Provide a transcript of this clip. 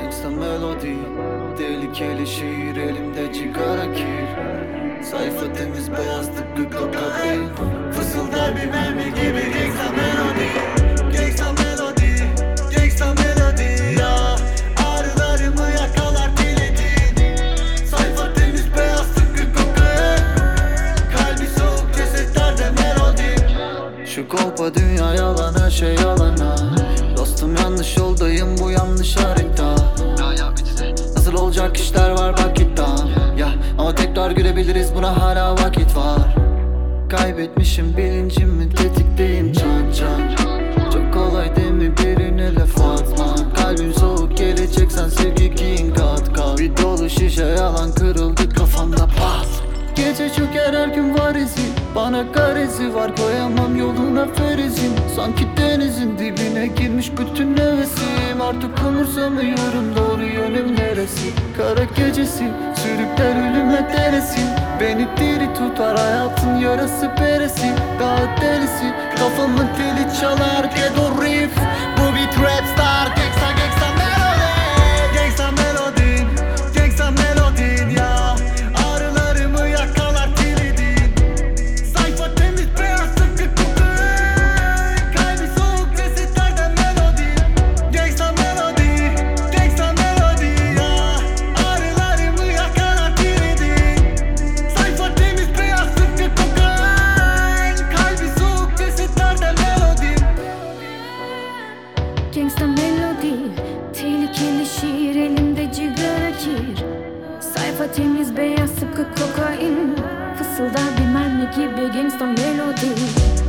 Gangsta melodi, tehlikeli şiir, elimde cigara kir. Sayfa temiz beyaz tıpkı kokain. Fısıldar bir mermi gibi gangsta melodi. Gangsta melodi, gangsta melodi ya. Ağrılarımı yakalar diledin. Sayfa temiz beyaz tıpkı kokain. Kalbi soğuk cesetlerde melodi. Şu kolpa dünya yalan, her şey yalana. Dostum yanlış yoldayım, bu yanlış harita. Nasıl olacak işler var bak iddia ya. Ama tekrar görebiliriz, buna hala vakit var. Kaybetmişim bilincimi, tetikteyim çan çan. Çok kolay değil mi birine laf atma? Kalbim soğuk geleceksen sevgi giyin kat kat. Bir dolu şişe yalan kırıldı kafamda pat. Gece çöker her gün var izi, bana garezi var, koyamam yoluna ferizim. Sanki denizin dibine girmiş bütün nefesim. Artık umursamıyorum doğru yönüm neresi. Kara gecesi sürükler ölüme deresin. Beni diri tutar hayatın yarası beresi. Daha delisi kafamın dili çalar ghetto riff. Bu beat rap star gangsta gangsta melody. Gangsta melodin, gangsta melodin ya. Ağrılarımı yakalar kilidin. Sayfa temiz beyaz tıpkı kokain. Kalbi soğuk cesetlerde melodi. Gangsta melodi, gangsta melodi ya. Ağrılarımı yakalar kilidin. Sayfa temiz beyaz tıpkı kokain. Kalbi soğuk cesetlerde melodi. Gangsta melodi, tehlikeli şiir, elimde cigara kir. Sayfa temiz beyaz tıpkı kokain. Fısıldar bir mermi gibi gangsta melodi.